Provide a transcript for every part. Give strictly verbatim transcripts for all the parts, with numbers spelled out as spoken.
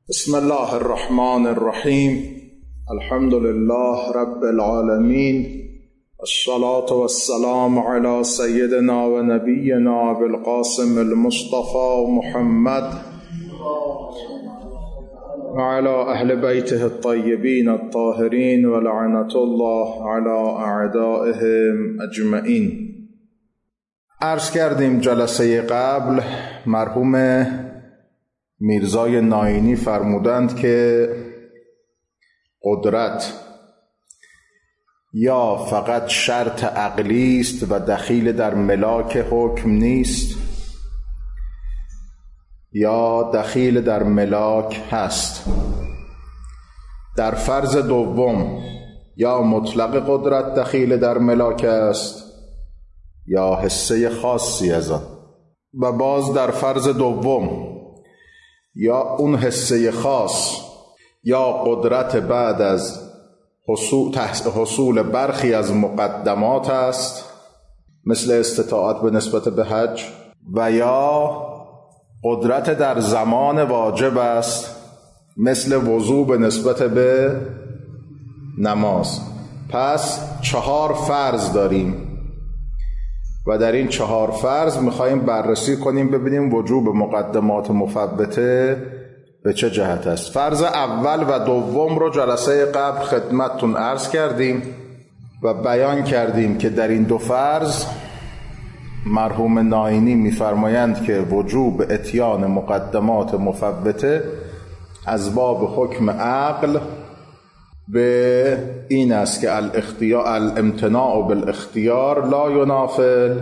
بسم الله الرحمن الرحیم. الحمد لله رب العالمین، الصلاة والسلام على سیدنا و نبینا بالقاسم المصطفى محمد وعلى اهل بیته الطیبین الطاهرین ولعنة الله على اعدائهم اجمعین. عرض کردیم جلسه قبل مرحوم میرزای ناینی فرمودند که قدرت یا فقط شرط عقلی است و دخیل در ملاک حکم نیست، یا دخیل در ملاک هست. در فرض دوم یا مطلق قدرت دخیل در ملاک است یا حصه خاصی از آن. و باز در فرض دوم یا اون حصه خاص یا قدرت بعد از حصول, حصول برخی از مقدمات است، مثل استطاعت به نسبت به حج، و یا قدرت در زمان واجب است، مثل وضو به نسبت به نماز. پس چهار فرض داریم و در این چهار فرض میخواییم بررسی کنیم ببینیم وجوب مقدمات مفوته به چه جهت است. فرض اول و دوم رو جلسه قبل خدمتتون عرض کردیم و بیان کردیم که در این دو فرض مرحوم ناینی میفرمایند که وجوب اتیان مقدمات مفوته از باب حکم عقل به این است که الاختیار الامتناع بالاختیار لا ینافی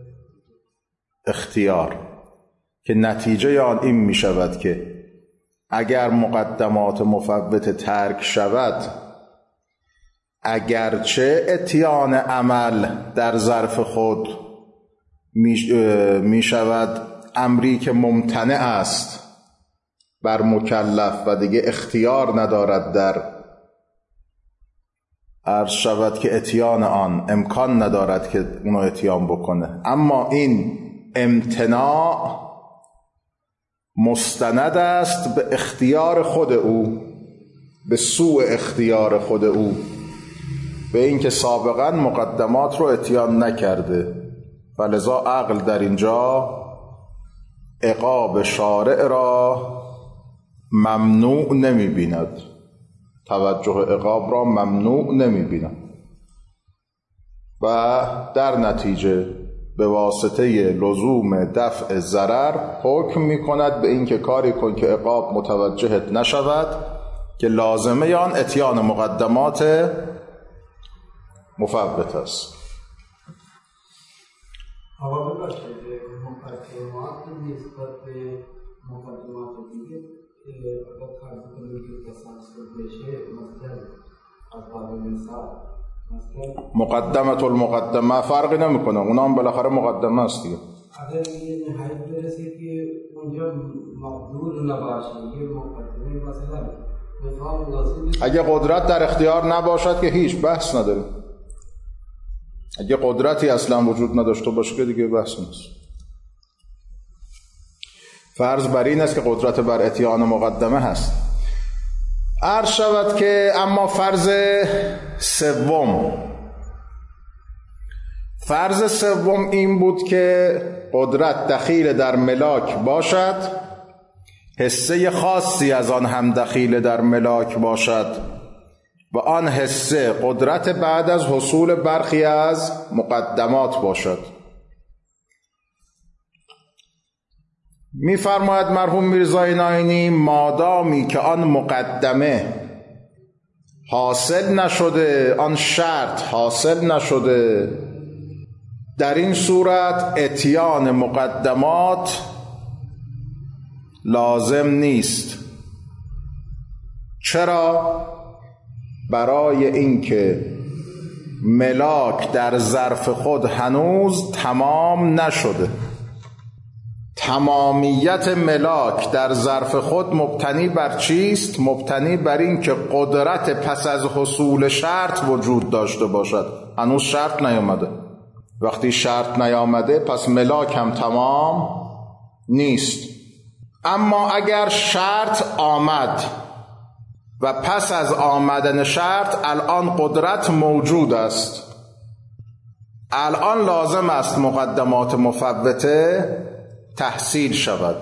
اختیار، که نتیجه آن این می شود که اگر مقدمات مفوته ترک شود، اگرچه اتیان عمل در ظرف خود می شود امری که ممتنع است بر مکلف و دیگه اختیار ندارد در عرض شود که اتیان آن امکان ندارد که اونو اتیان بکنه، اما این امتناع مستند است به اختیار خود او، به سوء اختیار خود او، به اینکه سابقا مقدمات رو اتیان نکرده. فلذا عقل در اینجا عقاب شارع را ممنوع نمی بیند، توجه عقاب را ممنوع نمی بیند و در نتیجه به واسطه لزوم دفع ضرر حکم می کند به این که کاری کن که عقاب متوجهت نشود، که لازمه آن اتیان مقدمات مفوت است. آقا بباشید مقدمات نسبت به مقدمات دیگه اگر فرض کنید که تسلسل بشه، مثلا از باب مثال مقدمت المقدمه فرقی نمیکنه، اونا هم بالاخره مقدمه است دیگه. اگر یه نهایت برسه که اونجا مقدور نباشه یه مقدمه، مثلا میخوام لازم اگه قدرت در اختیار نباشد که هیچ بحث نداریم. اگه قدرتی اصلا وجود نداشته باشه که دیگه بحث نیست. فرض بر این است که قدرت بر اتیان مقدمه هست. عرض شود که اما فرض سوم فرض سوم این بود که قدرت دخیل در ملاک باشد، حصه خاصی از آن هم دخیل در ملاک باشد و آن حصه قدرت بعد از حصول برخی از مقدمات باشد. می‌فرماید مرحوم میرزای ناینی مادامی که آن مقدمه حاصل نشده، آن شرط حاصل نشده، در این صورت اتیان مقدمات لازم نیست. چرا؟ برای اینکه ملاک در ظرف خود هنوز تمام نشده. تمامیت ملاک در ظرف خود مبتنی بر چیست؟ مبتنی بر این که قدرت پس از حصول شرط وجود داشته باشد. هنوز شرط نیامده. وقتی شرط نیامده پس ملاک هم تمام نیست. اما اگر شرط آمد و پس از آمدن شرط الان قدرت موجود است، الان لازم است مقدمات مفوته تحصیل شود.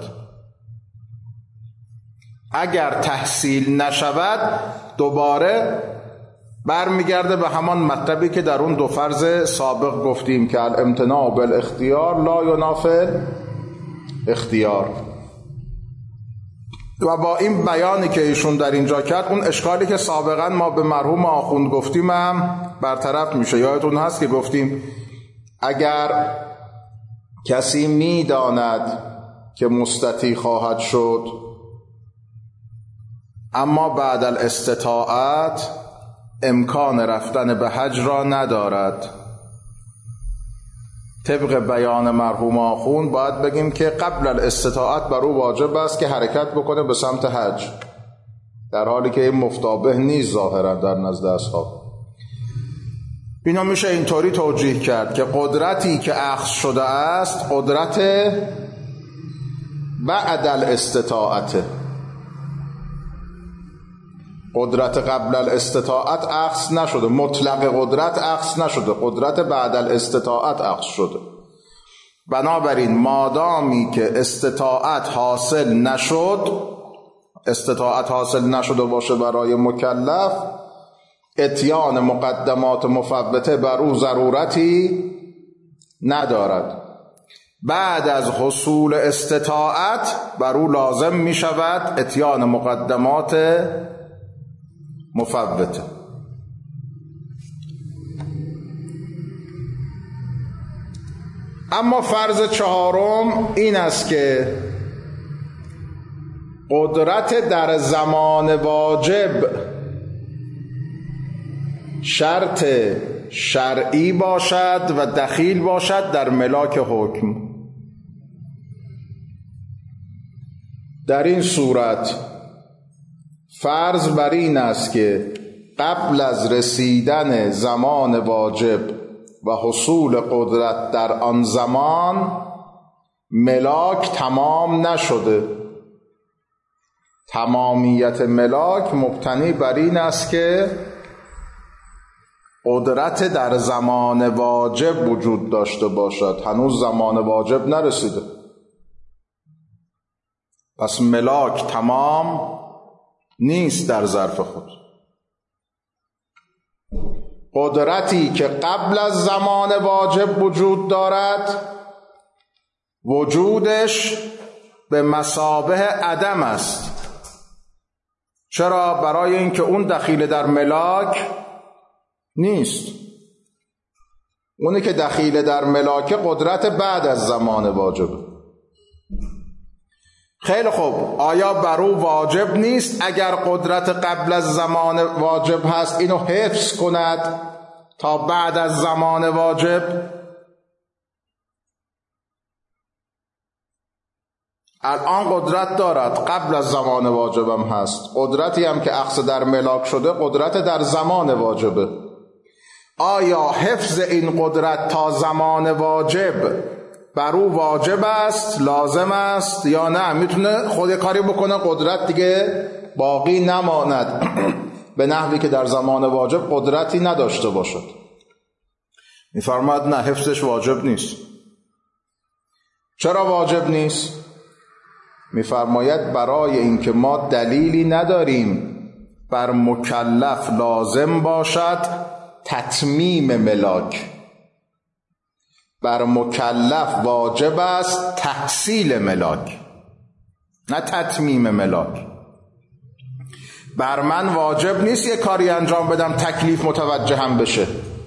اگر تحصیل نشود دوباره برمیگرده به همان مطلبی که در اون دو فرض سابق گفتیم که الامتناع بالاختیار لا ینافی اختیار. و با این بیانی که ایشون در اینجا کرد اون اشکالی که سابقا ما به مرحوم آخوند گفتیم هم برطرف میشه. یادتون هست که گفتیم اگر کسی میداند که مستطیع خواهد شد اما بعد الاستطاعت امکان رفتن به حج را ندارد، طبق بیان مرحوم آخوند باید بگیم که قبل الاستطاعت بر او واجب است که حرکت بکنه به سمت حج، در حالی که این مفتابه نیست ظاهرا در نزد اصحاب. اینا میشه اینطوری توجیه کرد که قدرتی که اخذ شده است قدرت بعد الاستطاعت، قدرت قبل الاستطاعت اخذ نشده، مطلق قدرت اخذ نشده، قدرت بعد الاستطاعت اخذ شده. بنابراین مادامی که استطاعت حاصل نشد، استطاعت حاصل نشده باشه برای مکلف، اتیان مقدمات مفوته بر او ضرورتی ندارد. بعد از حصول استطاعت بر او لازم می شود اتیان مقدمات مفوته. اما فرض چهارم این است که قدرت در زمان واجب شرط شرعی باشد و دخیل باشد در ملاک حکم. در این صورت فرض بر این است که قبل از رسیدن زمان واجب و حصول قدرت در آن زمان ملاک تمام نشده. تمامیت ملاک مبتنی بر این است که قدرت در زمان واجب وجود داشته باشد. هنوز زمان واجب نرسیده، پس ملاک تمام نیست در ظرف خود. قدرتی که قبل از زمان واجب وجود دارد وجودش به مثابه عدم است. چرا؟ برای اینکه اون دخیل در ملاک نیست. اونی که دخیل در ملاک قدرت بعد از زمان واجب. خیلی خوب، آیا بر او واجب نیست اگر قدرت قبل از زمان واجب هست اینو حفظ کند تا بعد از زمان واجب؟ الان قدرت دارد، قبل از زمان واجب هم هست. قدرتی هم که اخذ در ملاک شده قدرت در زمان واجبه. آیا حفظ این قدرت تا زمان واجب بر او واجب است، لازم است یا نه؟ میتونه خود کاری بکنه قدرت دیگه باقی نماند به نحوی که در زمان واجب قدرتی نداشته باشد. میفرماد نه، حفظش واجب نیست. چرا واجب نیست؟ میفرماید برای اینکه ما دلیلی نداریم بر مکلف لازم باشد تتمیم ملاک. بر مکلف واجب است تحصیل ملاک، نه تتمیم ملاک. بر من واجب نیست یه کاری انجام بدم تکلیف متوجه هم بشه.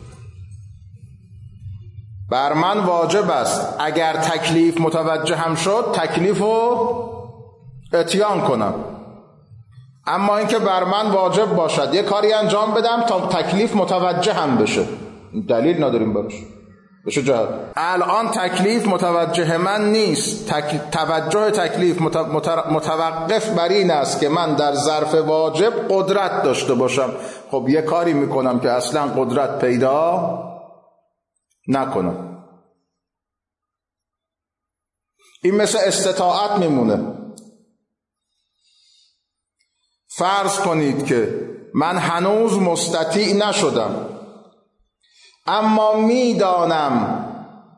بر من واجب است اگر تکلیف متوجه هم شد تکلیف رو اتیان کنم. اما اینکه بر من واجب باشد یه کاری انجام بدم تا تکلیف متوجه هم بشه، دلیل نداریم براش. بشه جهت الان تکلیف متوجه من نیست. تک... توجه تکلیف مت... مت... متوقف بر این است که من در ظرف واجب قدرت داشته باشم. خب یه کاری میکنم که اصلا قدرت پیدا نکنم. این مثل استطاعت میمونه. فرض کنید که من هنوز مستطیع نشدم، اما میدانم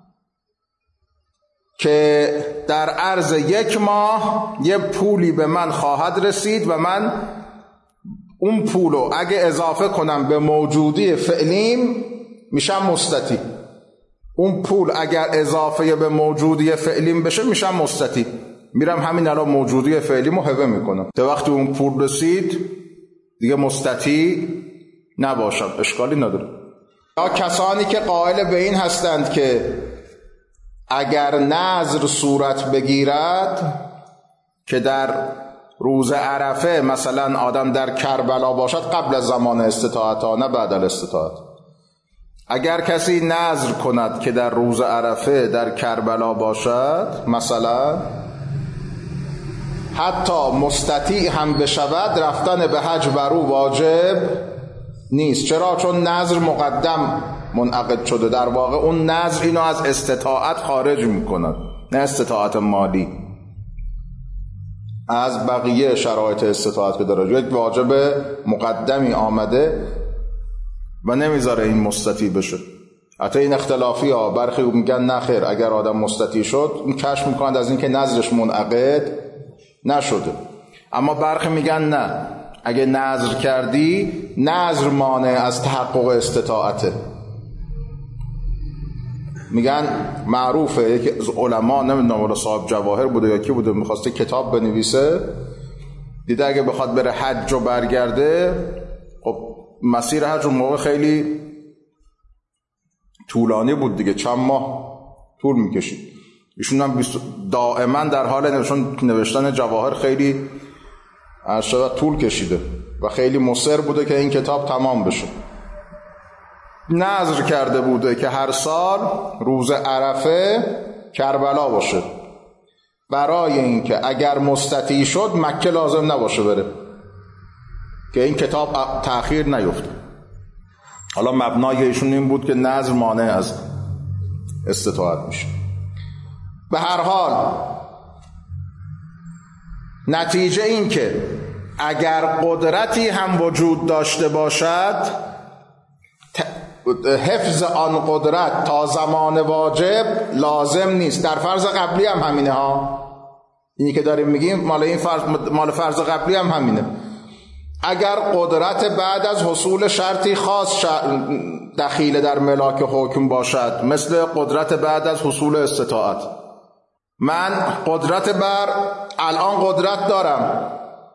که در عرض یک ماه یه پولی به من خواهد رسید و من اون پولو اگه اضافه کنم به موجودی فعلیم میشم مستطیع. اون پول اگر اضافه به موجودی فعلیم بشه میشم مستطیع. میرم همین الان موجودی فعلیمو هبه میکنم تا وقتی اون پول رسید دیگه مستطیع نباشم، اشکالی نداره. یا کسانی که قائل به این هستند که اگر نذر صورت بگیرد که در روز عرفه مثلا آدم در کربلا باشد قبل از زمان استطاعت ها نه بعد از استطاعت، اگر کسی نذر کند که در روز عرفه در کربلا باشد مثلا حتی مستطیع هم بشود رفتن به حج بر او واجب نیست. چرا؟ چون نذر مقدم منعقد شده. در واقع اون نذر اینو از استطاعت خارج میکند، نه استطاعت مالی، از بقیه شرایط استطاعت که داره. یک واجب مقدمی آمده و نمیذاره این مستطیع بشه. حتی این اختلافی ها برخی میگن نه خیر، اگر آدم مستطیع شد این کشف میکنند از این که نذرش منعقد نشده. اما برخی میگن نه، اگه نذر کردی نذر مانع از تحقق استطاعته. میگن معروفه یکی از علما، نمیدونم ولی صاحب جواهر بوده یا کی بوده، میخواسته کتاب بنویسه، دیده اگه بخواد بره حج و برگرده، خب مسیر حج اون موقع خیلی طولانی بود دیگه، چند ماه طول میکشید. ایشون هم دائما در حال نوشتن نوشتن جواهر خیلی اشتباه طول کشیده و خیلی مصر بوده که این کتاب تمام بشه. نذر کرده بوده که هر سال روز عرفه کربلا باشه، برای اینکه اگر مستطیع شد مکه لازم نباشه بره، که این کتاب تأخیر نیفته. حالا مبنای ایشون این بود که نذر مانع از استطاعت میشه. به هر حال نتیجه این که اگر قدرتی هم وجود داشته باشد، حفظ آن قدرت تا زمان واجب لازم نیست. در فرض قبلی هم همینه ها، اینی که داریم میگیم مال این فرض مال فرض قبلی هم همینه. اگر قدرت بعد از حصول شرطی خاص دخیل در ملاک حکم باشد، مثل قدرت بعد از حصول استطاعت، من قدرت بر الان قدرت دارم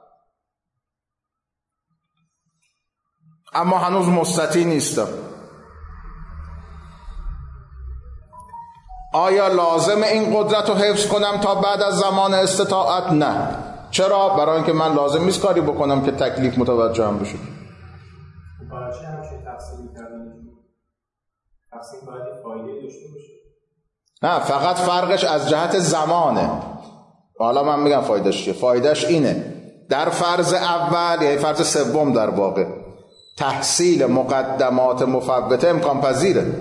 اما هنوز مستطیع نیستم، آیا لازم این قدرت رو حفظ کنم تا بعد از زمان استطاعت؟ نه. چرا؟ برای اینکه من لازم نیست کاری بکنم که تکلیف متوجه هم بشه. برای چه همشه تفصیلی کردن؟ تفصیل باید فایده داشته باشه؟ نه، فقط فرقش از جهت زمانه. حالا من میگم فایدهش چیه. فایدهش اینه در فرض اول یا فرض سوم در واقع تحصیل مقدمات مفوته امکان پذیره،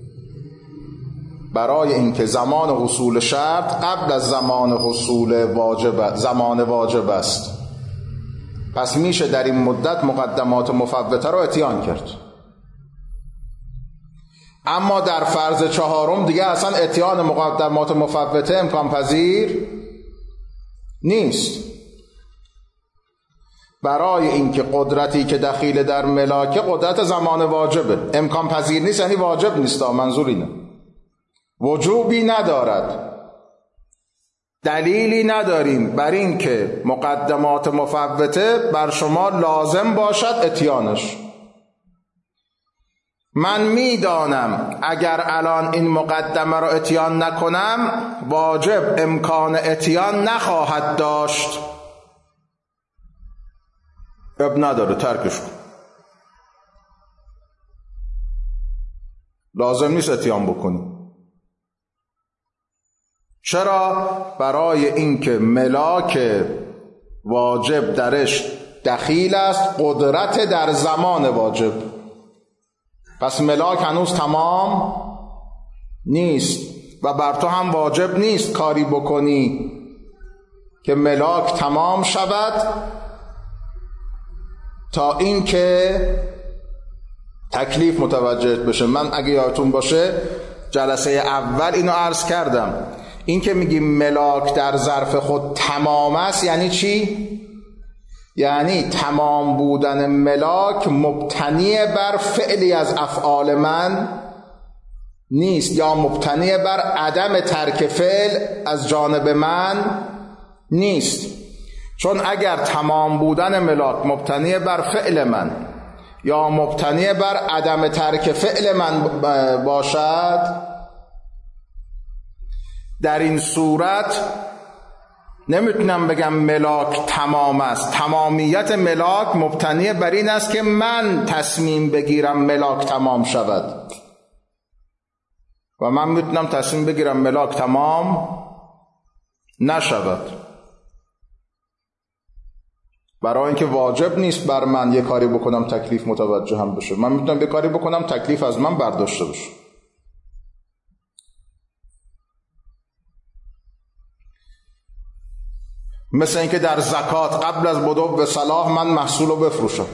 برای اینکه زمان حصول شرط قبل از زمان حصول واجب زمان واجب است. پس میشه در این مدت مقدمات مفوته رو اتیان کرد. اما در فرض چهارم دیگه اصلا اتیان مقدمات مفوته امکان پذیر نیست، برای اینکه قدرتی که دخیل در ملاکه قدرت زمان واجبه. امکان پذیر نیست یعنی واجب نیست، منظور اینه، وجوبی ندارد. دلیلی نداریم بر این که مقدمات مفوته بر شما لازم باشد اتیانش. من میدانم اگر الان این مقدمه را اتیان نکنم واجب امکان اتیان نخواهد داشت، اب نداره ترکش کن، لازم نیست اتیان بکنی. چرا؟ برای اینکه ملاک واجب درش دخیل است، قدرت در زمان واجب. پس ملاک هنوز تمام نیست و بر تو هم واجب نیست کاری بکنی که ملاک تمام شود تا این که تکلیف متوجه بشه. من اگه یادتون باشه جلسه اول اینو عرض کردم، این که میگیم ملاک در ظرف خود تمام است یعنی چی؟ یعنی تمام بودن ملاک مبتنی بر فعلی از افعال من نیست، یا مبتنی بر عدم ترک فعل از جانب من نیست. چون اگر تمام بودن ملاک مبتنی بر فعل من یا مبتنی بر عدم ترک فعل من باشد، در این صورت نمیتونم بگم ملاک تمام است. تمامیت ملاک مبتنی بر این است که من تصمیم بگیرم ملاک تمام شود، و من میتونم تصمیم بگیرم ملاک تمام نشود. برای اینکه واجب نیست بر من یه کاری بکنم تکلیف متوجه هم بشه، من میتونم یه کاری بکنم تکلیف از من برداشته بشه. مثل اینکه در زکات قبل از بدو به صلاح من محصول رو بفروشم،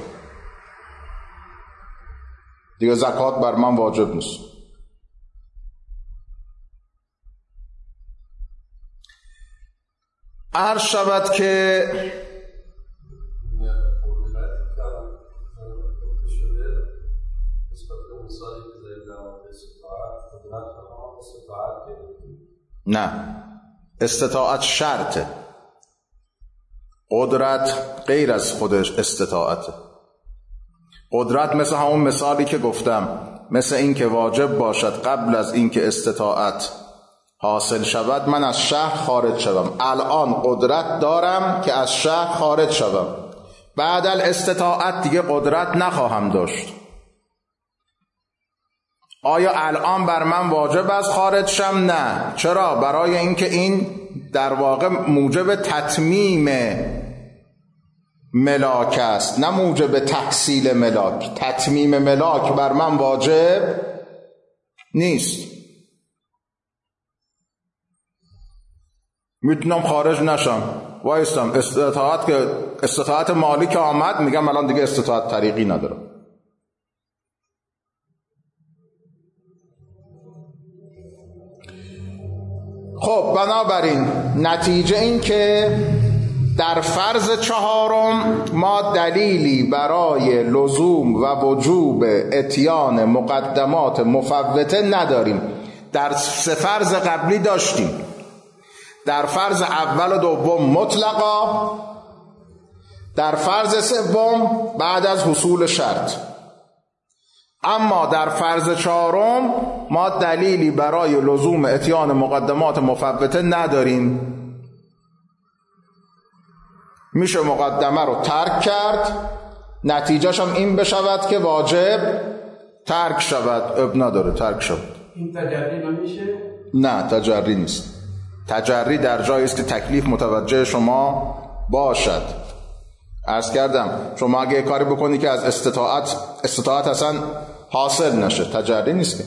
دیگه زکات بر من واجب نیست. عرض شود که نه، استطاعت شرطه، قدرت غیر از خودش استطاعته. قدرت مثل همون مثالی که گفتم، مثل این که واجب باشد قبل از این که استطاعت حاصل شود من از شهر خارج شوم. الان قدرت دارم که از شهر خارج شوم، بعد الاستطاعت دیگه قدرت نخواهم داشت. آیا الان بر من واجب است خارج شم؟ نه. چرا؟ برای اینکه این در واقع موجب تتمیم ملاک است، نه موجب تحصیل ملاک. تتمیم ملاک بر من واجب نیست. میتونم خارج نشم، وایستم استطاعت که استطاعت مالی که آمد میگم الان دیگه استطاعت طریقی ندارم. خب بنابراین نتیجه این که در فرض چهارم ما دلیلی برای لزوم و وجوب اتیان مقدمات مفوته نداریم. در سه فرض قبلی داشتیم، در فرض اول و دوم مطلقا، در فرض سوم بعد از حصول شرط. اما در فرض چهارم ما دلیلی برای لزوم اتیان مقدمات مفوته نداریم. میشه مقدمه رو ترک کرد، نتیجهش هم این بشود که واجب ترک شود. اب نداره ترک شود. این تجری نمیشه؟ نه تجری نیست. تجری در جایی است که تکلیف متوجه شما باشد. عرض کردم شما اگه کاری بکنی که از استطاعت استطاعت اصلا حاصل نشه، تجری نیست. که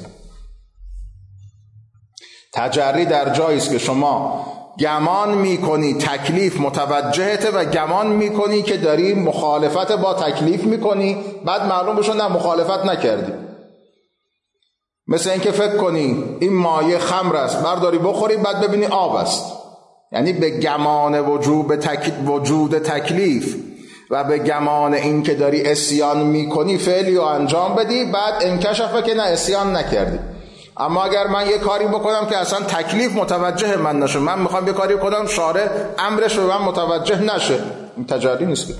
تجری در جایی است که شما گمان میکنی تکلیف متوجهته و گمان میکنی که داری مخالفت با تکلیف میکنی، بعد معلوم بشه نه مخالفت نکردی. مثل اینکه فکر کنی این مایه خمر است، برداری بخوری، بعد ببینی آب است. یعنی به گمان وجوب تک... وجود تکلیف و به گمان این که داری عصیان میکنی فعلی رو انجام بدی، بعد انکشفه که نه عصیان نکردی. اما اگر من یه کاری بکنم که اصلا تکلیف متوجه من نشه، من میخوام یه کاری بکنم شارع امرش به من متوجه نشه، این تجاری نیست.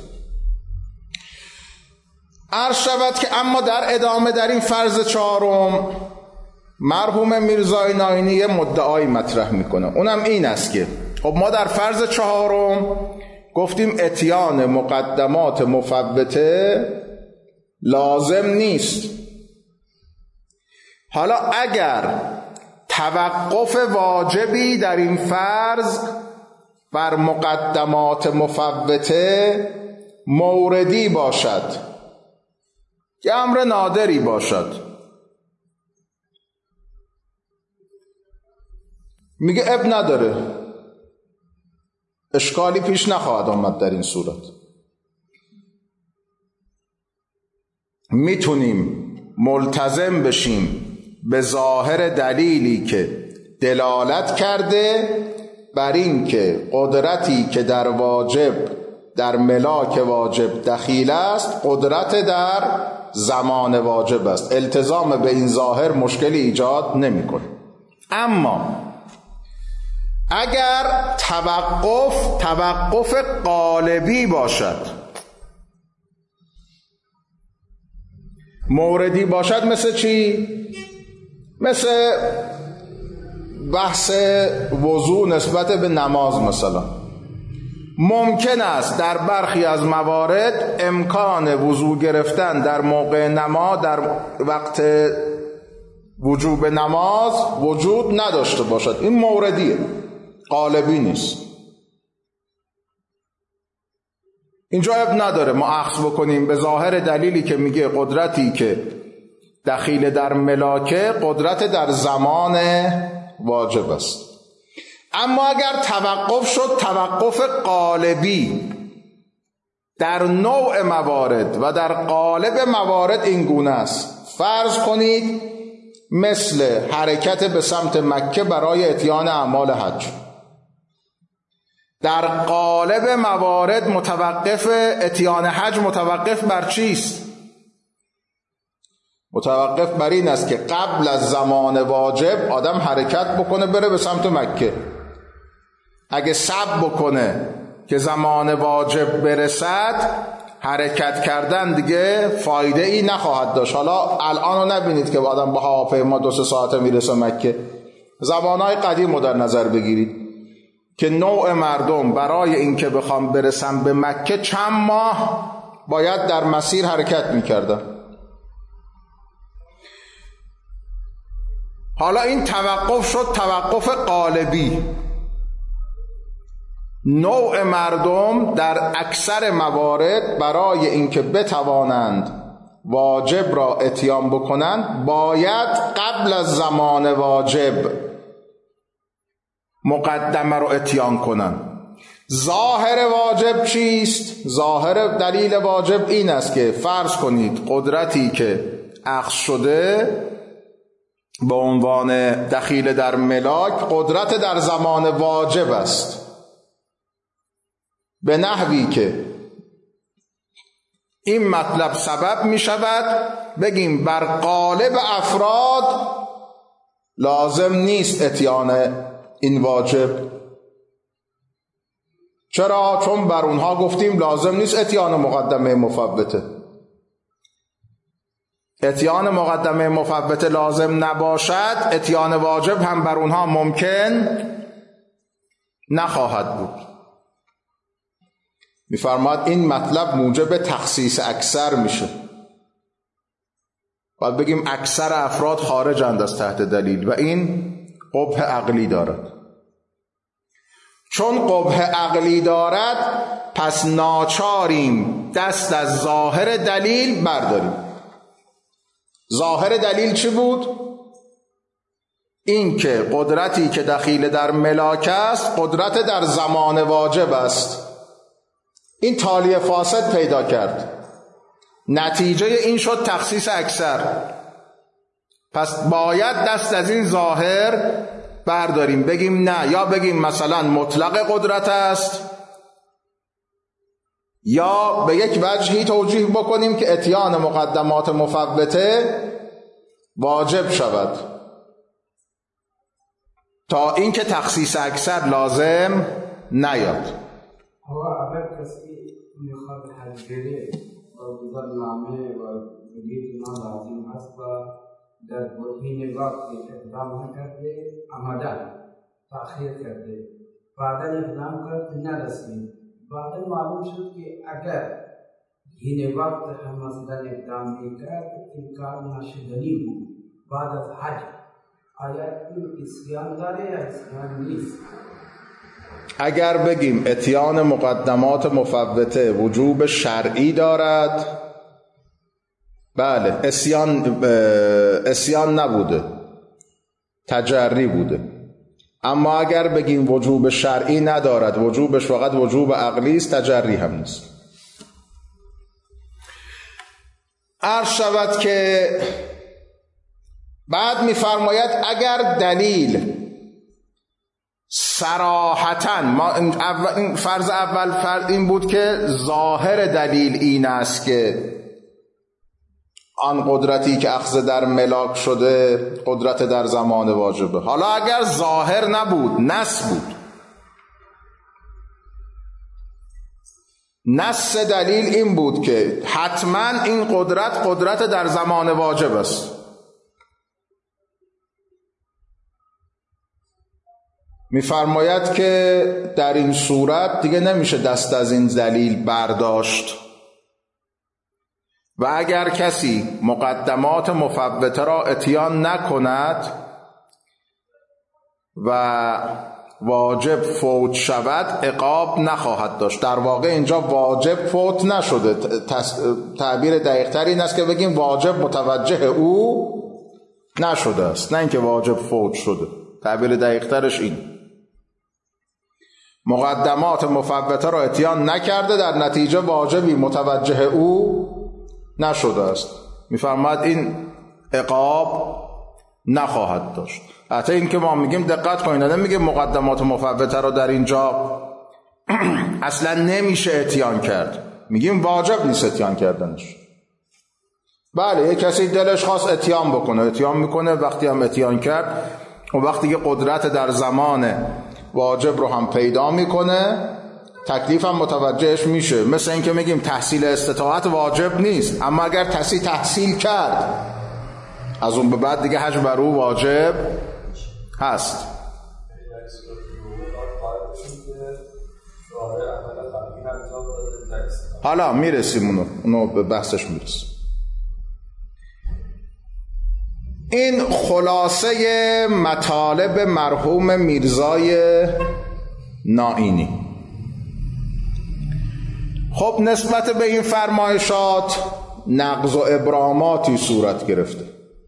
عرض شود که اما در ادامه در این فرض چهارم مرحوم میرزای ناینی مدعای مطرح میکنه، اونم این است که خب ما در فرض چهارم گفتیم اتیان مقدمات مفوته لازم نیست. حالا اگر توقف واجبی در این فرض بر مقدمات مفوته موردی باشد که امر نادری باشد، میگه اب نداره، اشکالی پیش نخواهد آمد در این صورت. میتونیم ملتزم بشیم به ظاهر دلیلی که دلالت کرده بر این که قدرتی که در واجب در ملاک واجب دخیل است قدرت در زمان واجب است. التزام به این ظاهر مشکلی ایجاد نمی‌کنه. اما اگر توقف توقف قالبی باشد، موردی باشد، مثل چی؟ مثل بحث وضو نسبت به نماز مثلا. ممکن است در برخی از موارد امکان وضو گرفتن در موقع نماز در وقت وجوب نماز وجود نداشته باشد. این موردیه، قالبی نیست. اینجا اب نداره ما اخذ بکنیم به ظاهر دلیلی که میگه قدرتی که دخیل در ملاکه قدرت در زمان واجب است. اما اگر توقف شد توقف قالبی در نوع موارد و در قالب موارد این گونه است. فرض کنید مثل حرکت به سمت مکه برای اتیان اعمال حج، در قالب موارد متوقف اتیان حج متوقف بر چیست؟ متوقف بر این است که قبل از زمان واجب آدم حرکت بکنه بره به سمت مکه. اگه صبر بکنه که زمان واجب برسد حرکت کردن دیگه فایده ای نخواهد داشت. حالا الان رو نبینید که آدم با هواپیما دو سه ساعته میرسه مکه. زمانهای قدیم رو در نظر بگیرید که نوع مردم برای اینکه بخوام برسن به مکه چند ماه باید در مسیر حرکت میکردن. حالا این توقف شد توقف قالبی. نوع مردم در اکثر موارد برای اینکه بتوانند واجب را اتیان بکنند باید قبل از زمان واجب مقدمه رو اتیان کنند. ظاهر واجب چیست؟ ظاهر دلیل واجب این است که فرض کنید قدرتی که اخذ شده به عنوان دخیل در ملاک قدرت در زمان واجب است، به نحوی که این مطلب سبب می شود بگیم بر قالب افراد لازم نیست اتیان این واجب. چرا؟ چون بر اونها گفتیم لازم نیست اتیان مقدمه مفوته. اتیان مقدمه مفوته لازم نباشد، اتیان واجب هم بر اونها ممکن نخواهد بود. می‌فرماید این مطلب موجب تخصیص اکثر میشه. باید بگیم اکثر افراد خارجند از تحت دلیل و این قبح عقلی دارد. چون قبح عقلی دارد پس ناچاریم دست از ظاهر دلیل برداریم. ظاهر دلیل چی بود؟ این که قدرتی که دخیل در ملاک است قدرت در زمان واجب است. این تالی فاسد پیدا کرد، نتیجه این شد تخصیص اکثر. پس باید دست از این ظاهر برداریم، بگیم نه، یا بگیم مثلا مطلق قدرت است، یا به یک وجهی توجیه بکنیم که اتیان مقدمات مفوته واجب شود تا اینکه تخصیص اکثر لازم نیاد. آقا اگر کسی میخواد حج بره و گذرنامه و بلیط ما لازم هست و در این وقت اقدام نکرده، عمدن تأخیر کرده، بعدا اقدام کرد نرسید، بعدا معلوم شد که اگر این وقت هم مثلا اقدام میکرد این کار ناشدنی بود بعد از حج، آیا این اسیان داره یا اسیان نیست؟ اگر بگیم اتیان مقدمات مفوته وجوب شرعی دارد، بله، اسیان اسیان نبوده، تجری بوده. اما اگر بگیم وجوب شرعی ندارد، وجوبش فقط وجوب عقلی است، تجری هم نیست. عرض شود که بعد می‌فرماید اگر دلیل صراحتاً، ما این فرض اول فرض این بود که ظاهر دلیل این است که آن قدرتی که اخذ در ملاک شده قدرت در زمان واجبه. حالا اگر ظاهر نبود، نص بود، نص دلیل این بود که حتما این قدرت قدرت در زمان واجب است، می‌فرماید که در این صورت دیگه نمیشه دست از این دلیل برداشت و اگر کسی مقدمات مفوته را اتیان نکند و واجب فوت شود عقاب نخواهد داشت. در واقع اینجا واجب فوت نشده، تعبیر دقیق‌تر این است که بگیم واجب متوجه او نشده است، نه اینکه واجب فوت شده. تعبیر دقیق‌ترش این، مقدمات مفوته را اتیان نکرده، در نتیجه واجبی متوجه او نشده است، می‌فرماید این عقاب نخواهد داشت. حتی این که ما میگیم دقت کنید، نمیگه مقدمات مفوته را در اینجا اصلا نمیشه اتیان کرد، میگیم واجب نیست اتیان کردنش. بله یک کسی دلش خواست اتیان بکنه، اتیان میکنه، وقتی هم اتیان کرد و وقتی که قدرت در زمان واجب رو هم پیدا میکنه تکلیف هم متوجهش میشه. مثل این که میگیم تحصیل استطاعت واجب نیست، اما اگر کسی تحصیل کرد از اون به بعد دیگه حج بر او واجب هست. حالا میرسیم اونو, اونو به بحثش میرسیم. این خلاصه مطالب مرحوم میرزای نائینی. خب نسبت به این فرمایشات نقض و ابراماتی صورت گرفته.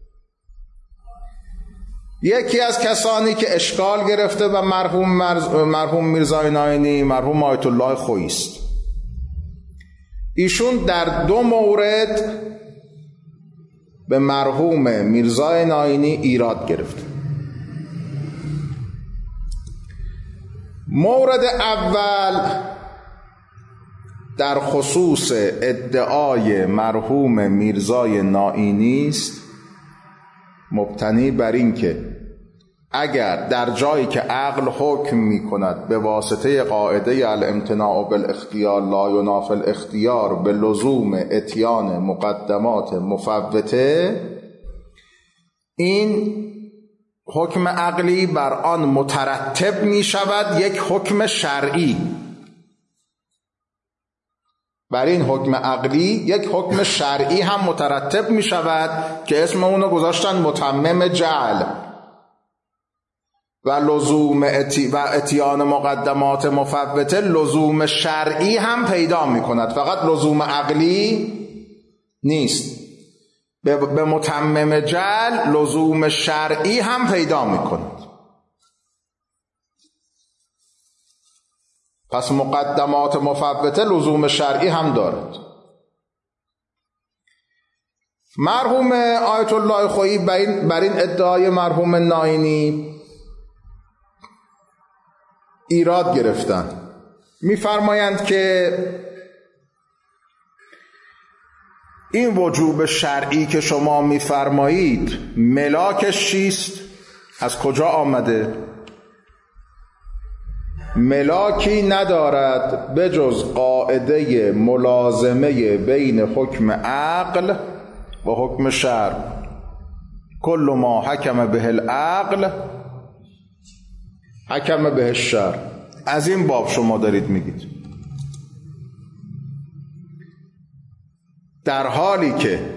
یکی از کسانی که اشکال گرفته و مرحوم مرحوم میرزای نائینی مرحوم آیت الله خویی است. ایشون در دو مورد به مرحوم میرزای نائینی ایراد گرفته. مورد اول در خصوص ادعای مرحوم میرزای نائینی است، مبتنی بر این که اگر در جایی که عقل حکم می کند به واسطه قاعده الامتناع بالاختیار لا ینافی الاختیار به لزوم اتیان مقدمات مفوته، این حکم عقلی بر آن مترتب می شود یک حکم شرعی. بر این حکم عقلی یک حکم شرعی هم مترتب می شود که اسم اونو گذاشتن متمم جعل. و لزوم اتی و اتیان مقدمات مفوته لزوم شرعی هم پیدا می کند، فقط لزوم عقلی نیست. به, به متمم جعل لزوم شرعی هم پیدا می کند. پس مقدمات مفوته لزوم شرعی هم دارد. مرحوم آیت الله خویی بر این ادعای مرحوم نائینی ایراد گرفتن. می‌فرمایند که این وجوب شرعی که شما می‌فرمایید ملاکش چیست؟ از کجا آمده؟ ملاکی ندارد به جز قاعده ملازمه بین حکم عقل و حکم شرع. کل ما حکم به العقل حکم به الشرع. از این باب شما دارید میگید، در حالی که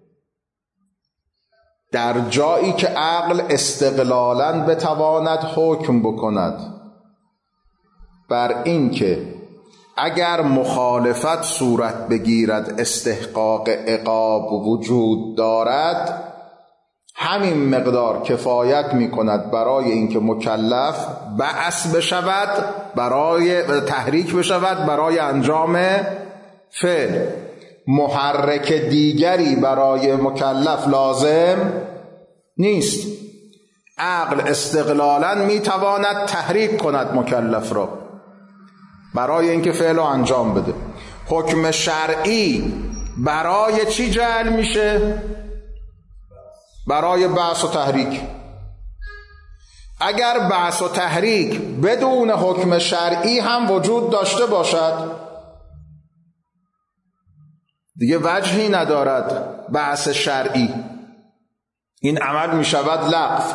در جایی که عقل استقلالاً بتواند حکم بکند بر این که اگر مخالفت صورت بگیرد استحقاق عقاب وجود دارد، همین مقدار کفایت می کند برای اینکه مکلف بعث بشود، برای تحریک بشود برای انجام فعل. محرک دیگری برای مکلف لازم نیست. عقل استقلالاً میتواند تحریک کند مکلف را برای اینکه فعل رو انجام بده. حکم شرعی برای چی جعل میشه؟ برای بعث و تحریک. اگر بعث و تحریک بدون حکم شرعی هم وجود داشته باشد، دیگه وجهی ندارد بعث شرعی، این عمل می شود لغو.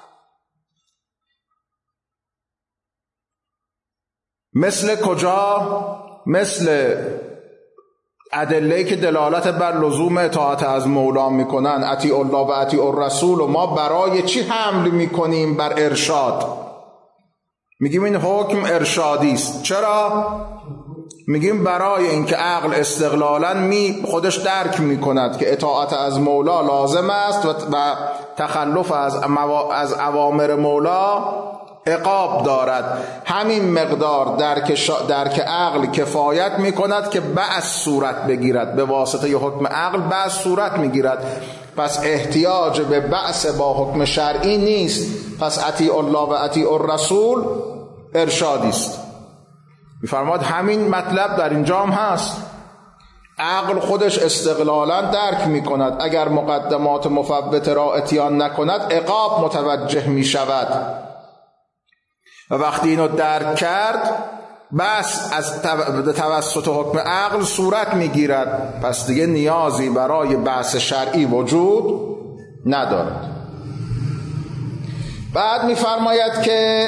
مثل کجا؟ مثل ادله‌ای که دلالت بر لزوم اطاعت از مولا میکنن، اطیع الله و اطیع الرسول، و ما برای چی حمل میکنیم بر ارشاد؟ میگیم این حکم ارشادی است. چرا؟ میگیم برای اینکه عقل استقلالاً می خودش درک میکند که اطاعت از مولا لازم است و تخلف از از اوامر مولا عقاب دارد. همین مقدار درک, شا... درک عقل کفایت میکند که بعث صورت بگیرد، به واسطه ی حکم عقل بعث صورت میگیرد. پس احتیاج به بعث با حکم شرعی نیست. پس اطیع الله و اطیع الرسول ارشادی است. میفرماد همین مطلب در اینجا هم هست. عقل خودش استقلالاً درک میکند اگر مقدمات مفوته را اتیان نکند عقاب متوجه میشود، و وقتی اینو درک کرد بس از توسط حکم عقل صورت میگیرد. پس دیگه نیازی برای بحث شرعی وجود ندارد. بعد میفرماید که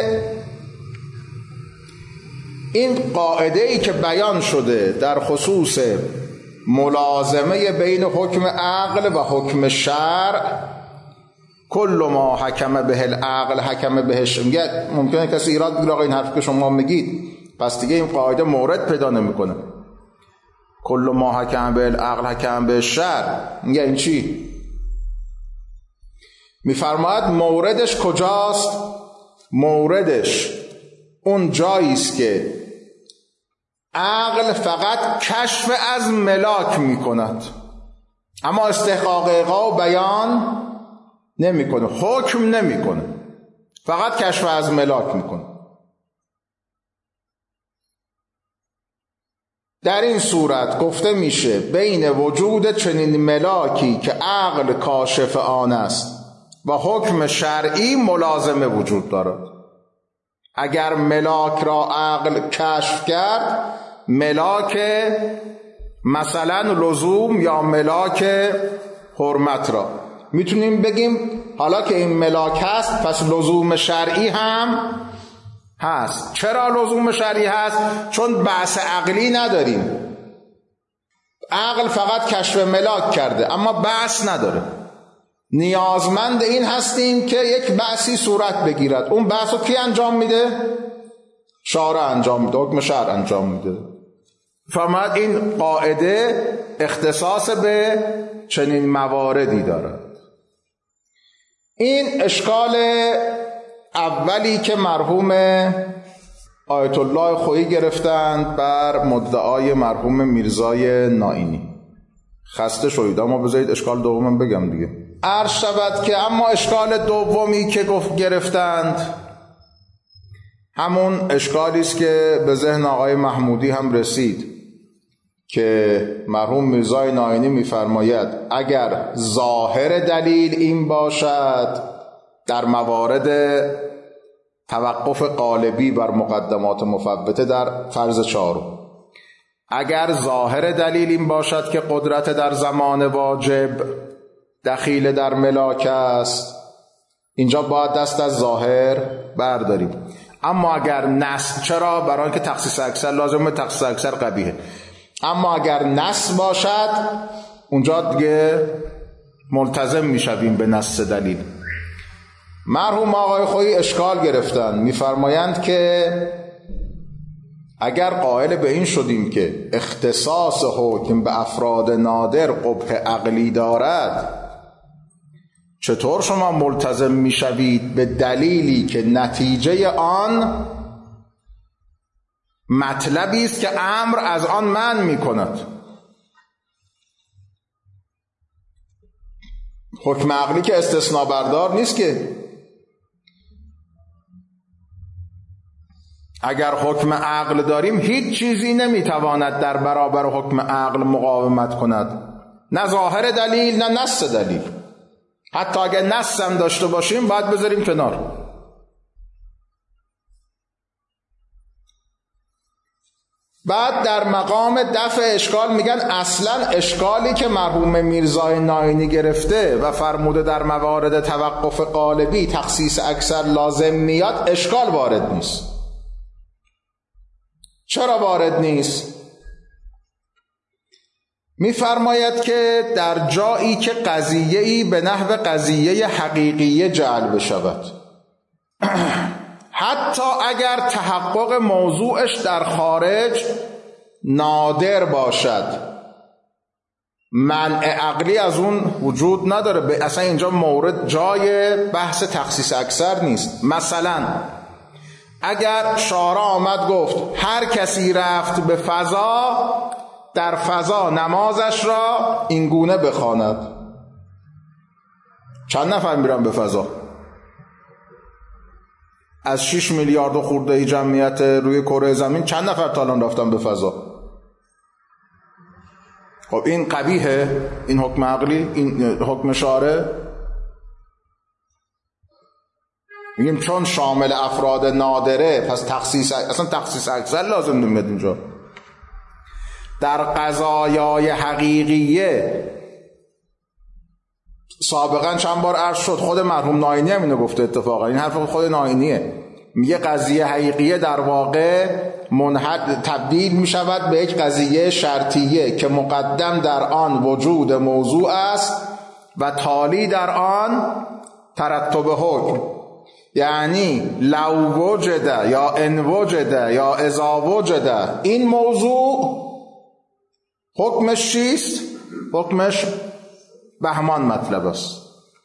این قاعده‌ای که بیان شده در خصوص ملازمه بین حکم عقل و حکم شرع، کل ما حکم به العقل حکم بهش، میگه ممکنه کسی ایراد بگیره آقا این حرف که شما میگید پس دیگه این قاعده مورد پیدا نمیکنه. کل ما حکم به العقل حکم به الشرع، میگه این چی؟ میفرماید موردش کجاست؟ موردش اون جایی است که عقل فقط کشف از ملاک میکند اما استحقاق عقاب بیان نمیکنه، حکم نمیکنه، فقط کشف از ملاک میکنه. در این صورت گفته میشه بین وجود چنین ملاکی که عقل کاشف آن است و حکم شرعی ملازمه وجود دارد. اگر ملاک را عقل کشف کرد، ملاک مثلا لزوم یا ملاک حرمت را، میتونیم بگیم حالا که این ملاک هست پس لزوم شرعی هم هست. چرا لزوم شرعی هست؟ چون بحث عقلی نداریم. عقل فقط کشف ملاک کرده اما بحث نداره. نیازمند این هستیم که یک بحثی صورت بگیرد. اون بحث رو کی انجام میده؟ شارع انجام میده، حکم شرع انجام میده. فرمود این قاعده اختصاص به چنین مواردی دارد. این اشکال اولی که مرحوم آیت الله خویی گرفتند بر مدعای مرحوم میرزای نائینی. خسته شدید اما بذارید اشکال دومم بگم دیگه. عرض شود که اما اشکال دومی که گفت گرفتند همون اشکالی است که به ذهن آقای محمودی هم رسید که مرحوم میرزای نائینی میفرماید اگر ظاهر دلیل این باشد در موارد توقف قالبی بر مقدمات مفوته در فرض چهارم، اگر ظاهر دلیل این باشد که قدرت در زمان واجب دخیل در ملاک است، اینجا باید دست از ظاهر برداریم. اما اگر نص، چرا؟ برای اینکه تخصیص اکثر لازمه، تخصیص اکثر قبیحه. اما اگر نص باشد اونجا دیگه ملتزم میشویم به نص دلیل. مرحوم آقای خویی اشکال گرفتن، میفرمایند که اگر قائل به این شدیم که اختصاص حکم به افراد نادر قبح عقلی دارد، چطور شما ملتزم میشوید به دلیلی که نتیجه آن مطلبی است که امر از آن منع میکند؟ حکم عقلی که استثناء بردار نیست که. اگر حکم عقل داریم هیچ چیزی نمیتواند در برابر حکم عقل مقاومت کند، نه ظاهر دلیل نه نص دلیل. حتی اگر نص هم داشته باشیم باید بذاریم کنار. بعد در مقام دفع اشکال میگن اصلا اشکالی که مرحوم میرزای ناینی گرفته و فرموده در موارد توقف قالبی تخصیص اکثر لازم میاد، اشکال وارد نیست. چرا وارد نیست؟ میفرماید که در جایی که قضیه‌ای به نحو قضیه حقیقیه جعل بشود، حتی اگر تحقق موضوعش در خارج نادر باشد، منع عقلی از اون وجود نداره. اصلا اینجا مورد جای بحث تخصیص اکثر نیست. مثلا اگر شارع آمد گفت هر کسی رفت به فضا، در فضا نمازش را این گونه بخواند. چند نفر میرن به فضا؟ از شش میلیارد و خورده جمعیت روی کره زمین چند نفر تا الان رفتن به فضا؟ خب این قبیحه؟ این حکم عقلی؟ این حکم شارع؟ میگیم چون شامل افراد نادره پس تخصیص، اصلا تخصیص اکثر لازم نمیاد اینجا. در قضایای حقیقیه سابقا چند بار عرض شد، خود مرحوم ناینی هم اینو گفته، اتفاقا این حرف خود ناینیه. میگه قضیه حقیقیه در واقع منحد تبدیل می شود به یک قضیه شرطیه که مقدم در آن وجود موضوع است و تالی در آن ترتب حکم. یعنی لو وجد یا ان وجد یا اذا وجد، این موضوع حکمش چیست؟ حکمش بهمان مطلب است.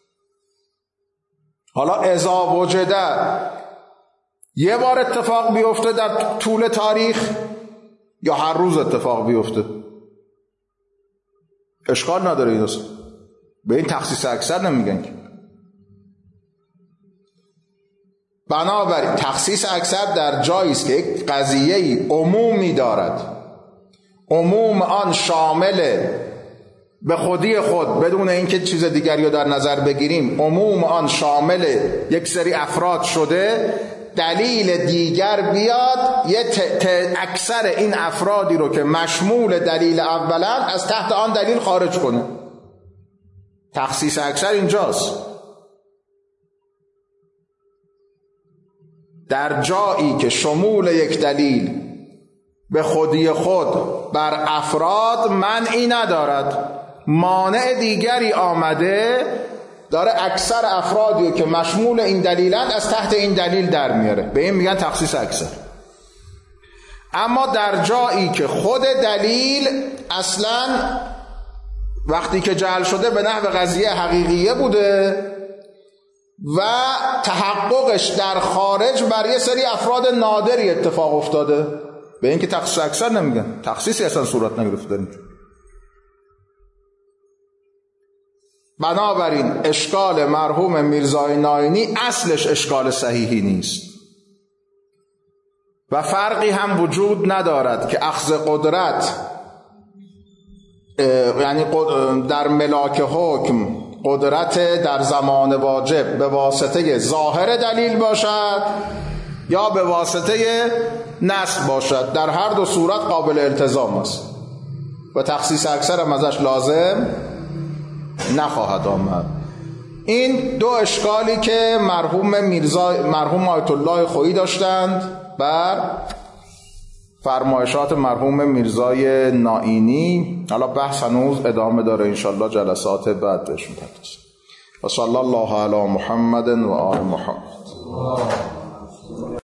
حالا اذا وجد یه بار اتفاق بیفته در طول تاریخ یا هر روز اتفاق بیفته، اشکال نداره. این است به این تخصیص اکثر نمیگن که. بنابراین تخصیص اکثر در جایی است که یک قضیه‌ای عمومی دارد، عموم آن شامل به خودی خود بدون اینکه چیز دیگری رو در نظر بگیریم، عموم آن شامل یک سری افراد شده، دلیل دیگر بیاد یه ت... ت... اکثر این افرادی رو که مشمول دلیل اولا از تحت آن دلیل خارج کنه. تخصیص اکثر اینجاست. در جایی که شمول یک دلیل به خودی خود بر افراد منعی ندارد، مانع دیگری آمده داره اکثر افرادی که مشمول این دلیلند از تحت این دلیل در میاره، به این میگن تخصیص اکثر. اما در جایی که خود دلیل اصلا وقتی که جعل شده به نحو قضیه حقیقیه بوده و تحققش در خارج بر یه سری افراد نادری اتفاق افتاده، به این که تخصیص اکثر نمیگن، تخصیصی اصلا صورت نگرفته. بنابراین اشکال مرحوم میرزای ناینی اصلش اشکال صحیحی نیست و فرقی هم وجود ندارد که اخذ قدرت یعنی در ملاک حکم قدرت در زمان واجب به واسطه ظاهر دلیل باشد یا به واسطه نص باشد، در هر دو صورت قابل التزام است و تخصیص اکثر هم ازش لازم نخواهد آمد. این دو اشکالی که مرحوم میرزا مرحوم آیت الله خویی داشتند بر فرمایشات مرحوم میرزای ناینی. حالا بحث هنوز ادامه داره، انشالله جلسات بعد بهش می‌پردازیم. و صلی الله علی محمد و آل محمد.